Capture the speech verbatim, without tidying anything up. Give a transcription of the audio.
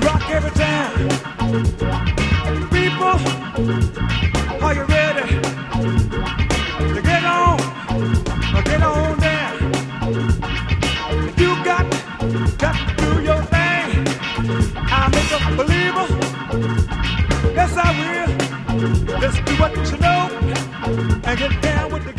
rock every time. People, are you ready to get on? Or get on down? You got, got to do your thing. I'll make a believer. Yes, I will. Just do what you know and get down with the